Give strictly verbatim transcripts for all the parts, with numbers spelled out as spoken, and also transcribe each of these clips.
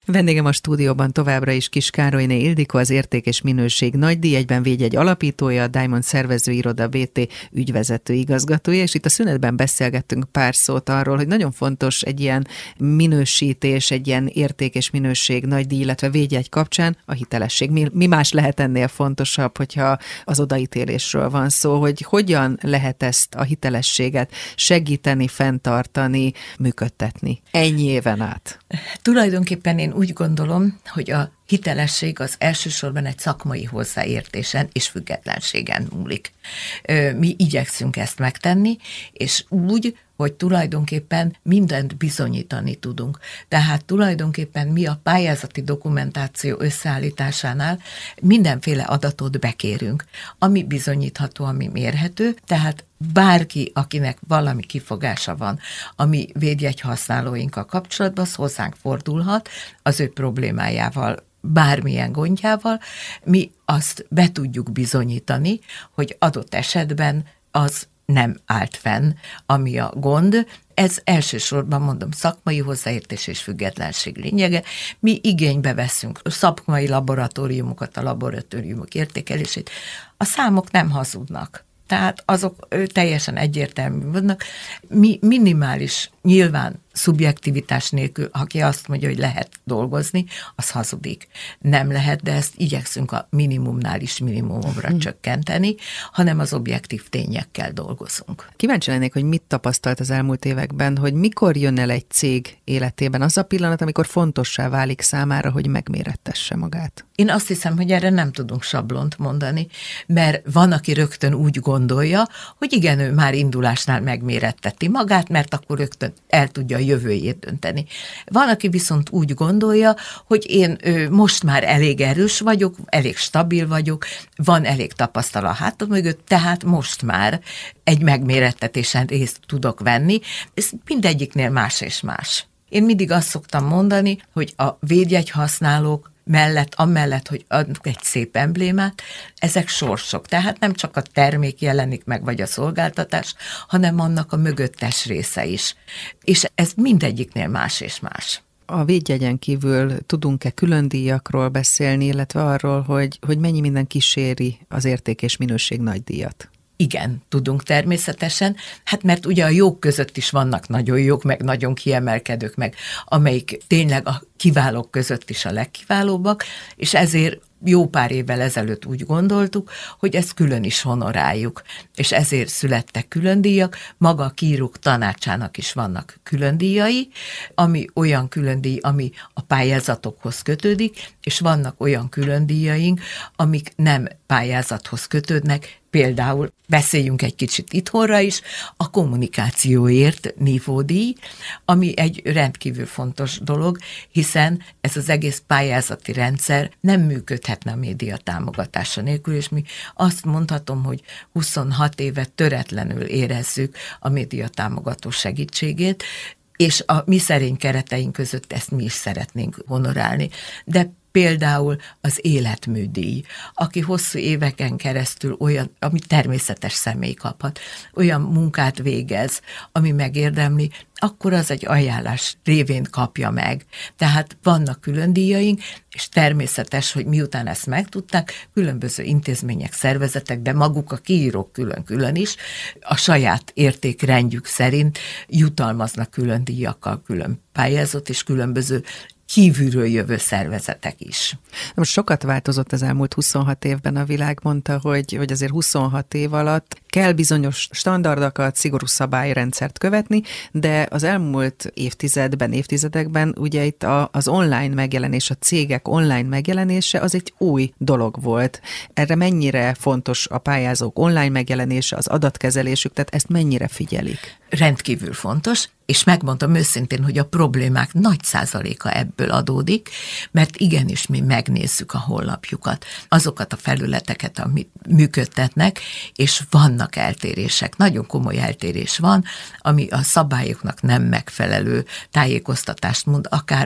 Vendégem a stúdióban továbbra is Kiss Károlyné Ildikó, az Érték és Minőség Nagydíj, egyben Védjegy alapítója, a Diamond szervezőiroda bé té ügyvezető igazgatója, és itt a szünetben beszélgettünk pár szót arról, hogy nagyon fontos egy ilyen minősítés, egy ilyen Érték és Minőség Nagydíj, illetve Védjegy kapcsán a hitelesség. Mi, mi más lehet ennél fontosabb, hogyha az odaítélésről van szó, hogy hogyan lehet ezt a hitelességet segíteni, fenntartani, működtetni ennyi éven át? Tulajdonképpen én úgy gondolom, hogy a hitelesség az elsősorban egy szakmai hozzáértésen és függetlenségen múlik. Mi igyekszünk ezt megtenni, és úgy, hogy tulajdonképpen mindent bizonyítani tudunk. Tehát tulajdonképpen mi a pályázati dokumentáció összeállításánál mindenféle adatot bekérünk, ami bizonyítható, ami mérhető, tehát bárki, akinek valami kifogása van, ami védjegy használóinkkal kapcsolatban, az hozzánk fordulhat az ő problémájával, bármilyen gondjával, mi azt be tudjuk bizonyítani, hogy adott esetben az nem állt fenn, ami a gond. Ez elsősorban, mondom, szakmai hozzáértés és függetlenség lényege. Mi igénybe veszünk szakmai laboratóriumokat, a laboratóriumok értékelését. A számok nem hazudnak. Tehát azok teljesen egyértelmű vannak. Mi minimális, nyilván szubjektivitás nélkül, aki azt mondja, hogy lehet dolgozni, az hazudik. Nem lehet, de ezt igyekszünk a minimumnál is minimumra hmm. csökkenteni, hanem az objektív tényekkel dolgozunk. Kíváncsi lennék, hogy mit tapasztalt az elmúlt években, hogy mikor jön el egy cég életében az a pillanat, amikor fontossá válik számára, hogy megmérettesse magát? Én azt hiszem, hogy erre nem tudunk sablont mondani, mert van, aki rögtön úgy gondolja, hogy igen, ő már indulásnál megméretteti magát, mert akkor rögtön el tudja a jövőjét dönteni. Van, aki viszont úgy gondolja, hogy én ő, most már elég erős vagyok, elég stabil vagyok, van elég tapasztalat a hátam mögött, tehát most már egy megmérettetésen részt tudok venni. Ez mindegyiknél más és más. Én mindig azt szoktam mondani, hogy a védjegy használók mellett, amellett, hogy adnak egy szép emblémát, ezek sorsok. Tehát nem csak a termék jelenik meg, vagy a szolgáltatás, hanem annak a mögöttes része is. És ez mindegyiknél más és más. A védjegyen kívül tudunk-e külön díjakról beszélni, illetve arról, hogy, hogy mennyi minden kíséri az Érték és Minőség Nagydíjat? Igen, tudunk természetesen, hát mert ugye a jók között is vannak nagyon jók, meg nagyon kiemelkedők, meg amelyik tényleg a kiválók között is a legkiválóbbak, és ezért jó pár évvel ezelőtt úgy gondoltuk, hogy ezt külön is honoráljuk, és ezért születtek külön díjak, maga a kiírók tanácsának is vannak külön díjai, ami olyan külön díj, ami a pályázatokhoz kötődik, és vannak olyan külön díjaink, amik nem pályázathoz kötődnek, például beszéljünk egy kicsit itthonra is, a kommunikációért nívódíj, ami egy rendkívül fontos dolog, hiszen ez az egész pályázati rendszer nem működhetne a média támogatása nélkül, és mi azt mondhatom, hogy huszonhat éve töretlenül érezzük a média támogató segítségét, és a mi szerény kereteink között ezt mi is szeretnénk honorálni. De például az életműdíj, aki hosszú éveken keresztül olyan, ami természetes személy kaphat, olyan munkát végez, ami megérdemli, akkor az egy ajánlás révén kapja meg. Tehát vannak külön díjaink, és természetes, hogy miután ezt megtudták, különböző intézmények, szervezetek, de maguk a kiírók külön-külön is, a saját értékrendjük szerint jutalmaznak külön díjakkal külön pályázat, és különböző kívülről jövő szervezetek is. Most sokat változott az elmúlt huszonhat évben a világ, mondta, hogy, hogy azért huszonhat év alatt kell bizonyos standardokat, szigorú szabályrendszert követni, de az elmúlt évtizedben, évtizedekben ugye itt a, az online megjelenés, a cégek online megjelenése az egy új dolog volt. Erre mennyire fontos a pályázók online megjelenése, az adatkezelésük, tehát ezt mennyire figyelik? Rendkívül fontos, és megmondom őszintén, hogy a problémák nagy százaléka ebből adódik, mert igenis mi megnézzük a honlapjukat, azokat a felületeket, amit működtetnek, és vannak eltérések, nagyon komoly eltérés van, ami a szabályoknak nem megfelelő tájékoztatást mond, akár a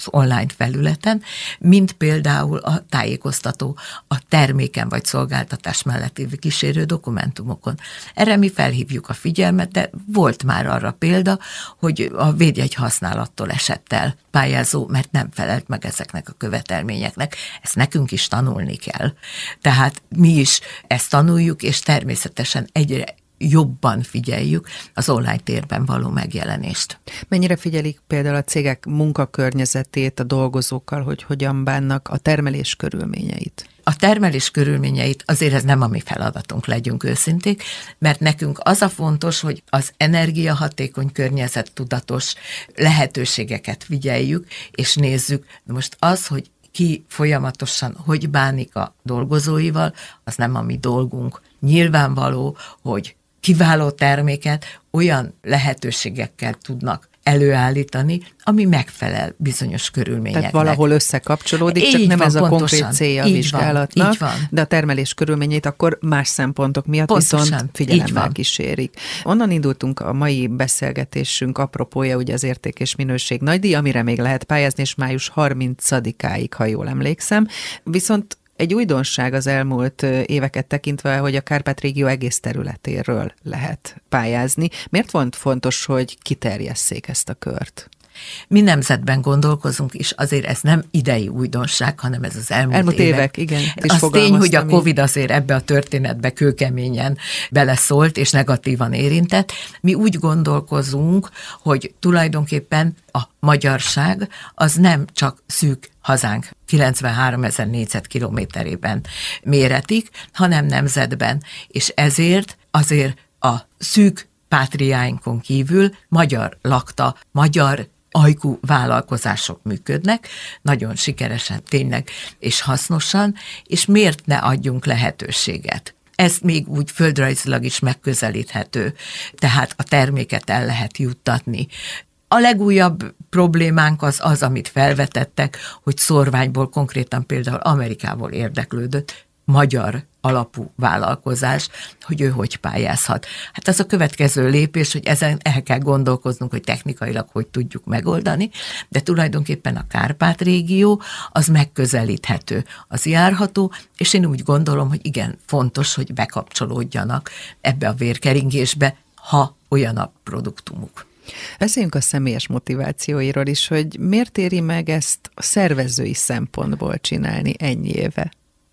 online felületen, mint például a tájékoztató a terméken vagy szolgáltatás mellett lévő kísérő dokumentumokon. Erre mi felhívjuk a figyelmet, de volt már arra példa, hogy a védjegy használattól esett el pályázó, mert nem felelt meg ezeknek a követelményeknek. Ezt nekünk is tanulni kell. Tehát mi is ezt tanuljuk, és természetesen egyre jobban figyeljük az online térben való megjelenést. Mennyire figyelik például a cégek munkakörnyezetét, a dolgozókkal, hogy hogyan bánnak, a termelés körülményeit? A termelés körülményeit azért ez nem a mi feladatunk, legyünk őszinték, mert nekünk az a fontos, hogy az energiahatékony környezettudatos lehetőségeket figyeljük, és nézzük. Most az, hogy ki folyamatosan hogy bánik a dolgozóival, az nem a mi dolgunk. Nyilvánvaló, hogy kiváló terméket olyan lehetőségekkel tudnak előállítani, ami megfelel bizonyos körülményeknek. Tehát valahol összekapcsolódik, csak így nem van, ez a pontosan, konkrét célja a így vizsgálatnak, van, így van. De a termelés körülményeit akkor más szempontok miatt Pontosan, viszont figyelemmel kísérik. Onnan indultunk a mai beszélgetésünk apropója, ugye az érték és minőség nagydíj, amire még lehet pályázni, és május harmincadikáig, ha jól emlékszem. Viszont egy újdonság az elmúlt éveket tekintve, hogy a Kárpát-régió egész területéről lehet pályázni. Miért volt fontos, hogy kiterjesszék ezt a kört? Mi nemzetben gondolkozunk, és azért ez nem idei újdonság, hanem ez az elmúlt, elmúlt évek. évek. Igen, az tény, hogy a Covid azért ebbe a történetbe kőkeményen beleszólt, és negatívan érintett. Mi úgy gondolkozunk, hogy tulajdonképpen a magyarság az nem csak szűk hazánk kilencvenháromezer négyzetkilométerében méretik, hanem nemzetben, és ezért azért a szűk pátriáinkon kívül magyar lakta, magyar ajkú vállalkozások működnek, nagyon sikeresen tényleg és hasznosan, és miért ne adjunk lehetőséget? Ez még úgy földrajzilag is megközelíthető, tehát a terméket el lehet juttatni. A legújabb problémánk az az, amit felvetettek, hogy szorványból, konkrétan például Amerikából érdeklődött magyar alapú vállalkozás, hogy ő hogy pályázhat. Hát ez a következő lépés, hogy ezen el kell gondolkoznunk, hogy technikailag hogy tudjuk megoldani, de tulajdonképpen a Kárpát-régió az megközelíthető, az járható, és én úgy gondolom, hogy igen, fontos, hogy bekapcsolódjanak ebbe a vérkeringésbe, ha olyan a produktumuk. Beszéljünk a személyes motivációiról is, hogy miért éri meg ezt a szervezői szempontból csinálni ennyi éve?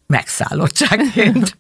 Megszállottságként.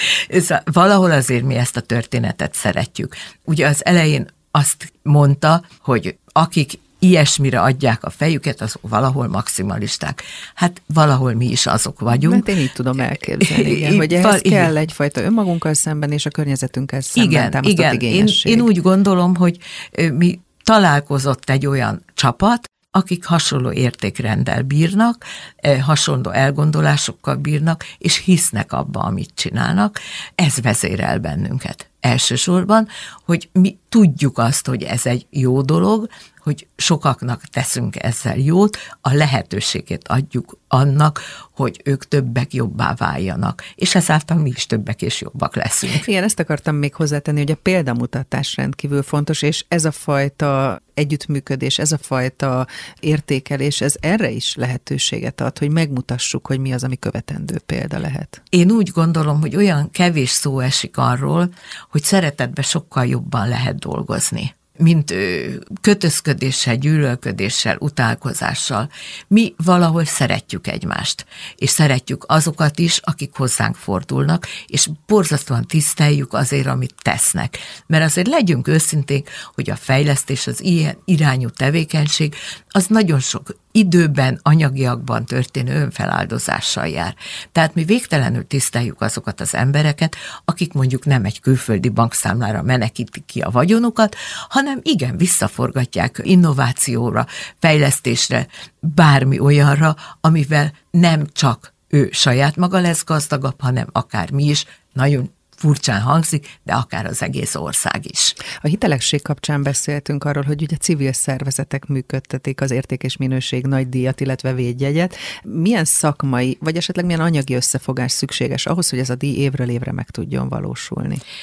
Valahol azért mi ezt a történetet szeretjük. Ugye az elején azt mondta, hogy akik ilyesmire adják a fejüket, azok valahol maximalisták. Hát valahol mi is azok vagyunk. Mert én így tudom elképzelni, igen, hogy ehhez igen. kell egyfajta önmagunkkal szemben és a környezetünkkel szemben igen, támasztott igen. igényesség. Én, én úgy gondolom, hogy mi találkozott egy olyan csapat, akik hasonló értékrenddel bírnak, hasonló elgondolásokkal bírnak, és hisznek abba, amit csinálnak. Ez vezérel bennünket elsősorban, hogy mi tudjuk azt, hogy ez egy jó dolog, hogy sokaknak teszünk ezzel jót, a lehetőségét adjuk annak, hogy ők többek jobbá váljanak, és ezáltal mi is többek és jobbak leszünk. Igen, ezt akartam még hozzátenni, hogy a példamutatás rendkívül fontos, és ez a fajta együttműködés, ez a fajta értékelés, ez erre is lehetőséget ad, hogy megmutassuk, hogy mi az, ami követendő példa lehet. Én úgy gondolom, hogy olyan kevés szó esik arról, hogy szeretetben sokkal jobban lehet dolgozni, mint kötözködéssel, gyűlölködéssel, utálkozással. Mi valahol szeretjük egymást, és szeretjük azokat is, akik hozzánk fordulnak, és borzasztóan tiszteljük azért, amit tesznek. Mert azért legyünk őszinték, hogy a fejlesztés, az ilyen irányú tevékenység, az nagyon sok időben, anyagiakban történő önfeláldozással jár. Tehát mi végtelenül tiszteljük azokat az embereket, akik mondjuk nem egy külföldi bankszámlára menekítik ki a vagyonukat, hanem igen, visszaforgatják innovációra, fejlesztésre, bármi olyanra, amivel nem csak ő saját maga lesz gazdagabb, hanem akár mi is, nagyon furcsán hangzik, de akár az egész ország is. A hitelegség kapcsán beszéltünk arról, hogy ugye civil szervezetek működtetik az érték és minőség nagydíjat, illetve védjegyet. Milyen szakmai, vagy esetleg milyen anyagi összefogás szükséges ahhoz, hogy ez a díj évről évre meg tudjon valósulni?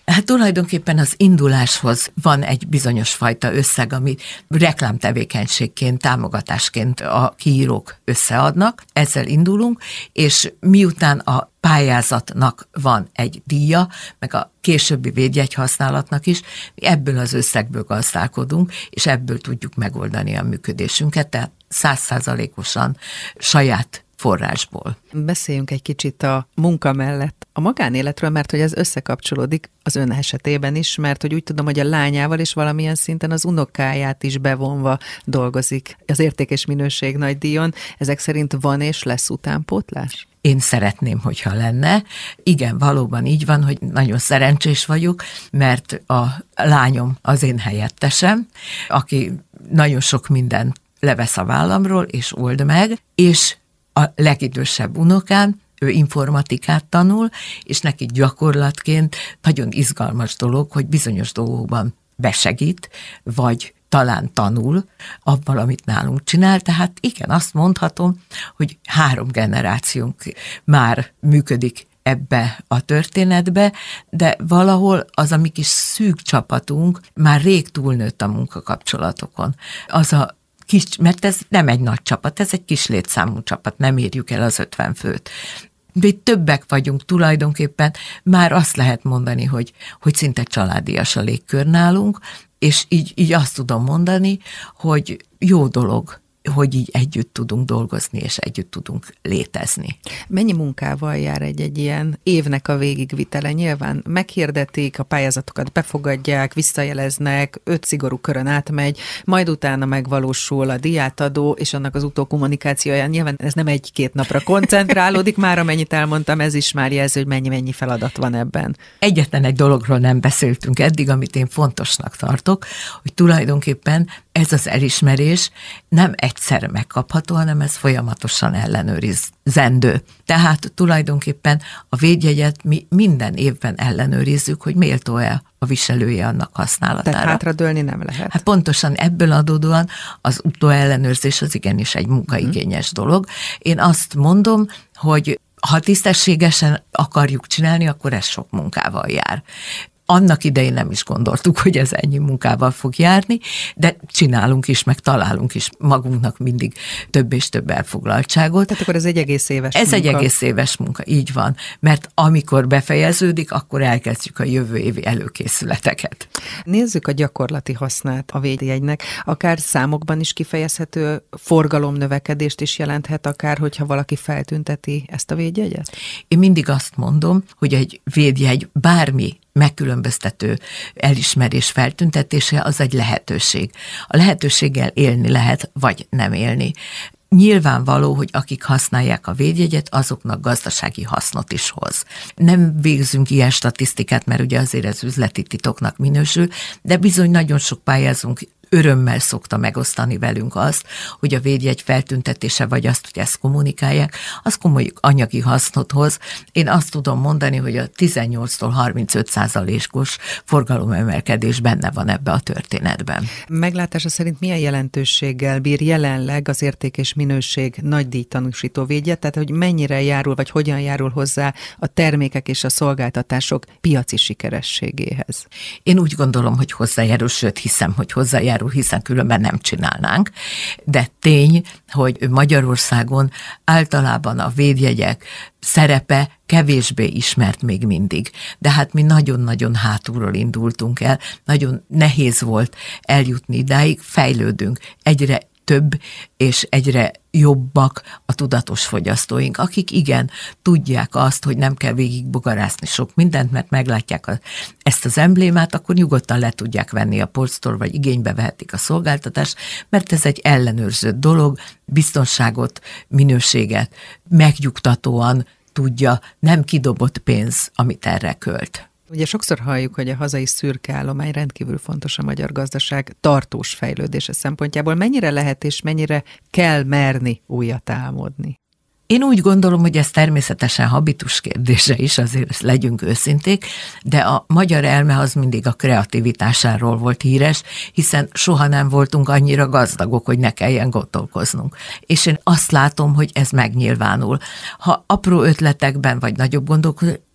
Hát tulajdonképpen az induláshoz van egy bizonyos fajta összeg, ami reklámtevékenységként, támogatásként a kiírók összeadnak, ezzel indulunk, és miután a pályázatnak van egy díja, meg a későbbi védjegy használatnak is, ebből az összegből gazdálkodunk, és ebből tudjuk megoldani a működésünket, tehát százszázalékosan saját forrásból. Beszéljünk egy kicsit a munka mellett a magánéletről, mert hogy ez összekapcsolódik az ön esetében is, mert hogy úgy tudom, hogy a lányával és valamilyen szinten az unokáját is bevonva dolgozik az Érték és Minőség nagydíjon. Ezek szerint van és lesz utánpótlás? Én szeretném, hogyha lenne. Igen, valóban így van, hogy nagyon szerencsés vagyok, mert a lányom az én helyettesem, aki nagyon sok mindent levesz a vállamról, és old meg, és a legidősebb unokám, ő informatikát tanul, és neki gyakorlatként nagyon izgalmas dolog, hogy bizonyos dolgokban besegít, vagy talán tanul abban, amit nálunk csinál. Tehát igen, azt mondhatom, hogy három generációnk már működik ebbe a történetbe, de valahol az a mi kis szűk csapatunk már rég túlnőtt a munkakapcsolatokon. Az a kis, mert ez nem egy nagy csapat, ez egy kis létszámú csapat, nem érjük el az ötven főt. De itt többek vagyunk tulajdonképpen, már azt lehet mondani, hogy, hogy szinte családias a légkör nálunk, és így, így azt tudom mondani, hogy jó dolog, hogy így együtt tudunk dolgozni, és együtt tudunk létezni. Mennyi munkával jár egy-egy ilyen évnek a végigvitele? Nyilván meghirdetik, a pályázatokat befogadják, visszajeleznek, öt szigorú körön átmegy, majd utána megvalósul a díjátadó, és annak az utókommunikációja. Nyilván ez nem egy-két napra koncentrálódik, már amennyit elmondtam, ez is már jelző, hogy mennyi-mennyi feladat van ebben. Egyetlen egy dologról nem beszéltünk eddig, amit én fontosnak tartok, hogy tulajdonképpen ez az elismerés nem egyszerre megkapható, hanem ez folyamatosan ellenőrizendő. Tehát tulajdonképpen a védjegyet mi minden évben ellenőrizzük, hogy méltó-e a viselője annak használatára. Tehát hátradőlni nem lehet. Hát pontosan ebből adódóan az utóellenőrzés az igenis egy munkaigényes dolog. Én azt mondom, hogy ha tisztességesen akarjuk csinálni, akkor ez sok munkával jár. Annak idején nem is gondoltuk, hogy ez ennyi munkával fog járni, de csinálunk is, meg találunk is magunknak mindig több és több elfoglaltságot. Tehát akkor ez egy egész éves ez munka. Ez egy egész éves munka, így van. Mert amikor befejeződik, akkor elkezdjük a jövő évi előkészületeket. Nézzük a gyakorlati hasznát a védjegynek. Akár számokban is kifejezhető forgalomnövekedést is jelenthet, akár hogyha valaki feltünteti ezt a védjegyet? Én mindig azt mondom, hogy egy védjegy bármi megkülönböztető elismerés feltüntetése az egy lehetőség. A lehetőséggel élni lehet, vagy nem élni. Nyilvánvaló, hogy akik használják a védjegyet, azoknak gazdasági hasznot is hoz. Nem végzünk ilyen statisztikát, mert ugye azért ez üzleti titoknak minősül, de bizony nagyon sok pályázunk örömmel szokta megosztani velünk azt, hogy a védjegy feltüntetése, vagy azt, hogy ezt kommunikálják, az komoly anyagi hasznot hoz. Én azt tudom mondani, hogy a tizennyolctól harmincöt százalékos forgalomemelkedés benne van ebbe a történetben. Meglátása szerint milyen jelentőséggel bír jelenleg az Érték és Minőség nagydíj tanúsító védjegy, tehát hogy mennyire járul, vagy hogyan járul hozzá a termékek és a szolgáltatások piaci sikerességéhez? Én úgy gondolom, hogy hozzájárul, sőt hiszem, hogy hozzájárul, hiszen különben nem csinálnánk, de tény, hogy Magyarországon általában a védjegyek szerepe kevésbé ismert még mindig. De hát mi nagyon-nagyon hátulról indultunk el, nagyon nehéz volt eljutni idáig, fejlődünk, egyre több és egyre jobbak a tudatos fogyasztóink, akik igen, tudják azt, hogy nem kell végig bogarászni sok mindent, mert meglátják a, ezt az emblémát, akkor nyugodtan le tudják venni a polctól, vagy igénybe vehetik a szolgáltatást, mert ez egy ellenőrzött dolog, biztonságot, minőséget megnyugtatóan tudja, nem kidobott pénz, amit erre költ. Ugye sokszor halljuk, hogy a hazai szürke állomány rendkívül fontos a magyar gazdaság tartós fejlődése szempontjából. Mennyire lehet és mennyire kell merni újat álmodni? Én úgy gondolom, hogy ez természetesen habitus kérdése is, azért legyünk őszinték, de a magyar elme az mindig a kreativitásáról volt híres, hiszen soha nem voltunk annyira gazdagok, hogy ne kelljen gondolkoznunk. És én azt látom, hogy ez megnyilvánul. Ha apró ötletekben vagy nagyobb gondolkodásban,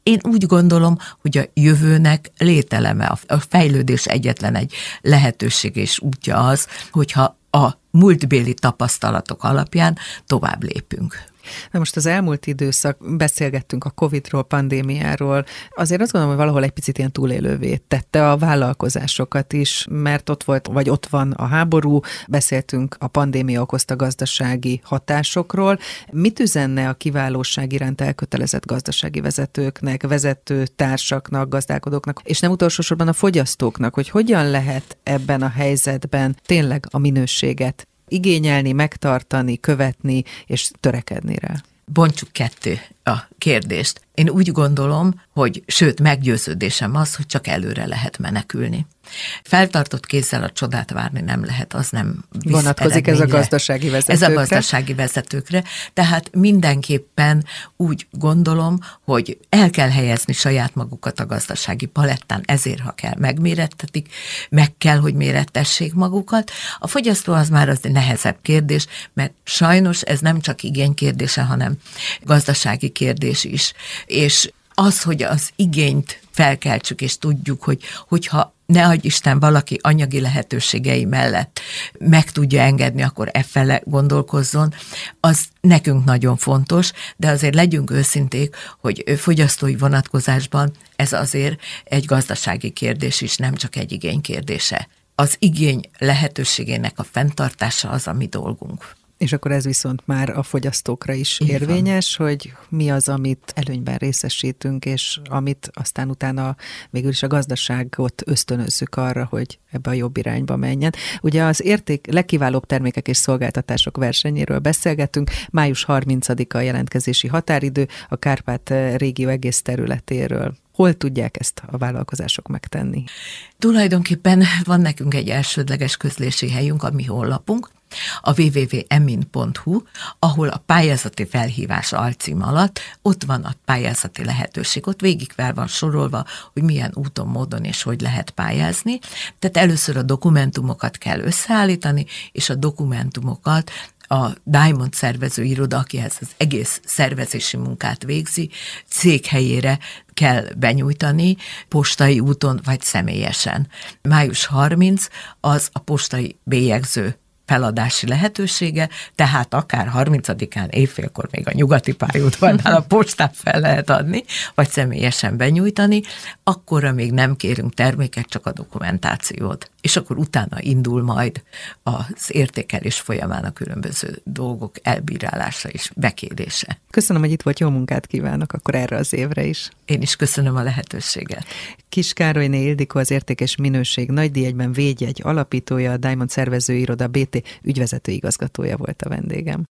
Én úgy gondolom, hogy a jövőnek lételeme, a fejlődés egyetlen egy lehetőség és útja az, hogyha a múltbéli tapasztalatok alapján tovább lépünk. Na most az elmúlt időszak, beszélgettünk a Covidról, pandémiáról, azért azt gondolom, hogy valahol egy picit ilyen túlélővé tette a vállalkozásokat is, mert ott volt, vagy ott van a háború, beszéltünk a pandémia okozta gazdasági hatásokról. Mit üzenne a kiválóság iránt elkötelezett gazdasági vezetőknek, vezető társaknak, gazdálkodóknak, és nem utolsó sorban a fogyasztóknak, hogy hogyan lehet ebben a helyzetben tényleg a minőséget igényelni, megtartani, követni és törekedni rá? Bontsuk ketté a kérdést. Én úgy gondolom, hogy sőt, meggyőződésem az, hogy csak előre lehet menekülni. Feltartott kézzel a csodát várni nem lehet, az nem visz vonatkozik ez a gazdasági vezetőkre. Ez a gazdasági vezetőkre. Tehát mindenképpen úgy gondolom, hogy el kell helyezni saját magukat a gazdasági palettán, ezért, ha kell, megmérettetik, meg kell, hogy mérettessék magukat. A fogyasztó az már az nehezebb kérdés, mert sajnos ez nem csak igény kérdése, hanem gazdasági kérdés is. És az, hogy az igényt felkeltsük, és tudjuk, hogy hogyha ne adj Isten valaki anyagi lehetőségei mellett meg tudja engedni, akkor e fele gondolkozzon, az nekünk nagyon fontos, de azért legyünk őszinték, hogy fogyasztói vonatkozásban ez azért egy gazdasági kérdés is, nem csak egy igény kérdése. Az igény lehetőségének a fenntartása az a mi dolgunk. És akkor ez viszont már a fogyasztókra is Így érvényes, van. Hogy mi az, amit előnyben részesítünk, és amit aztán utána végül is a gazdaságot ösztönözzük arra, hogy ebbe a jobb irányba menjen. Ugye az érték legkiválóbb termékek és szolgáltatások versenyéről beszélgetünk. május harmincadika a jelentkezési határidő a Kárpát régió egész területéről. Hol tudják ezt a vállalkozások megtenni? Tulajdonképpen van nekünk egy elsődleges közlési helyünk, a mi honlapunk, a double-u double-u double-u pont emin pont hu, ahol a pályázati felhívás alcím alatt ott van a pályázati lehetőség, ott végig fel van sorolva, hogy milyen úton, módon és hogy lehet pályázni. Tehát először a dokumentumokat kell összeállítani, és a dokumentumokat a Diamond szervezőiroda, aki ezt az egész szervezési munkát végzi, céghelyére kell benyújtani, postai úton vagy személyesen. május harmincadika az a postai bélyegző feladási lehetősége, tehát akár harmincadikán éjfélkor még a Nyugati pályaudvarnál a postán fel lehet adni, vagy személyesen benyújtani, akkorra még nem kérünk terméket, csak a dokumentációt. És akkor utána indul majd az értékelés folyamán a különböző dolgok elbírálása és bekérése. Köszönöm, hogy itt volt, jó munkát kívánok akkor erre az évre is. Én is köszönöm a lehetőséget. Kis Károlyné Ildikó, az Értékes Minőség nagydíjegyben védjegy alapítója, a Diamond szervezőiroda bé té ügyvezető igazgatója volt a vendégem.